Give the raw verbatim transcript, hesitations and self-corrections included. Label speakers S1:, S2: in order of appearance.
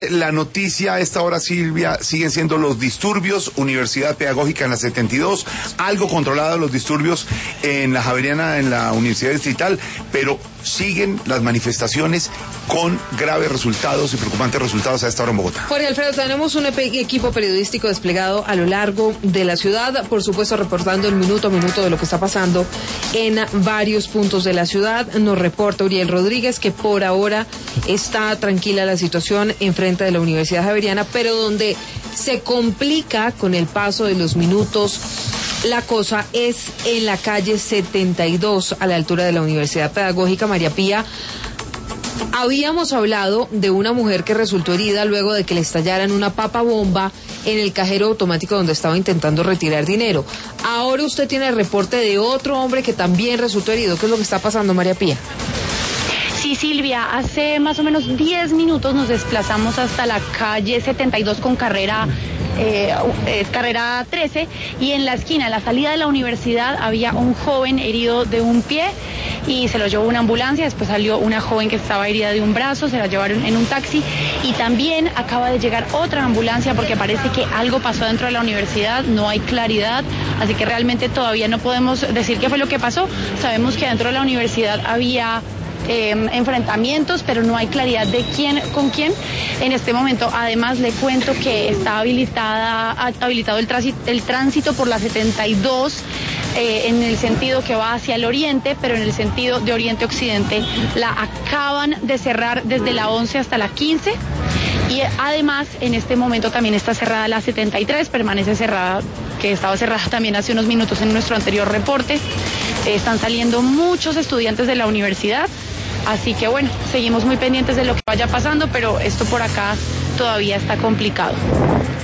S1: La noticia a esta hora, Silvia, siguen siendo los disturbios, Universidad Pedagógica en la setenta y dos, algo controlados los disturbios en la Javeriana, en la Universidad Distrital, pero siguen las manifestaciones con graves resultados y preocupantes resultados a esta hora en Bogotá.
S2: Jorge Alfredo, tenemos un equipo periodístico desplegado a lo largo de la ciudad, por supuesto reportando el minuto a minuto de lo que está pasando en varios puntos de la ciudad. Nos reporta Uriel Rodríguez que por ahora está tranquila la situación enfrente de la Universidad Javeriana, pero donde se complica con el paso de los minutos la cosa es en la calle setenta y dos, a la altura de la Universidad Pedagógica. María Pía, habíamos hablado de una mujer que resultó herida luego de que le estallaran una papa bomba en el cajero automático donde estaba intentando retirar dinero. Ahora usted tiene el reporte de otro hombre que también resultó herido. ¿Qué es lo que está pasando, María Pía?
S3: Sí, Silvia, hace más o menos diez minutos nos desplazamos hasta la calle setenta y dos con carrera, eh, eh, carrera trece, y en la esquina, en la salida de la universidad, había un joven herido de un pie y se lo llevó una ambulancia. Después salió una joven que estaba herida de un brazo, se la llevaron en un taxi, y también acaba de llegar otra ambulancia porque parece que algo pasó dentro de la universidad, no hay claridad, así que realmente todavía no podemos decir qué fue lo que pasó. Sabemos que dentro de la universidad había Eh, enfrentamientos, pero no hay claridad de quién con quién. En este momento, además, le cuento que está habilitada, habilitado el tránsito, el tránsito por la setenta y dos eh, en el sentido que va hacia el oriente, pero en el sentido de oriente-occidente la acaban de cerrar desde la once hasta la quince. Y además, en este momento también está cerrada la setenta y tres, permanece cerrada, que estaba cerrada también hace unos minutos en nuestro anterior reporte. Eh, están saliendo muchos estudiantes de la universidad, así que bueno, seguimos muy pendientes de lo que vaya pasando, pero esto por acá todavía está complicado.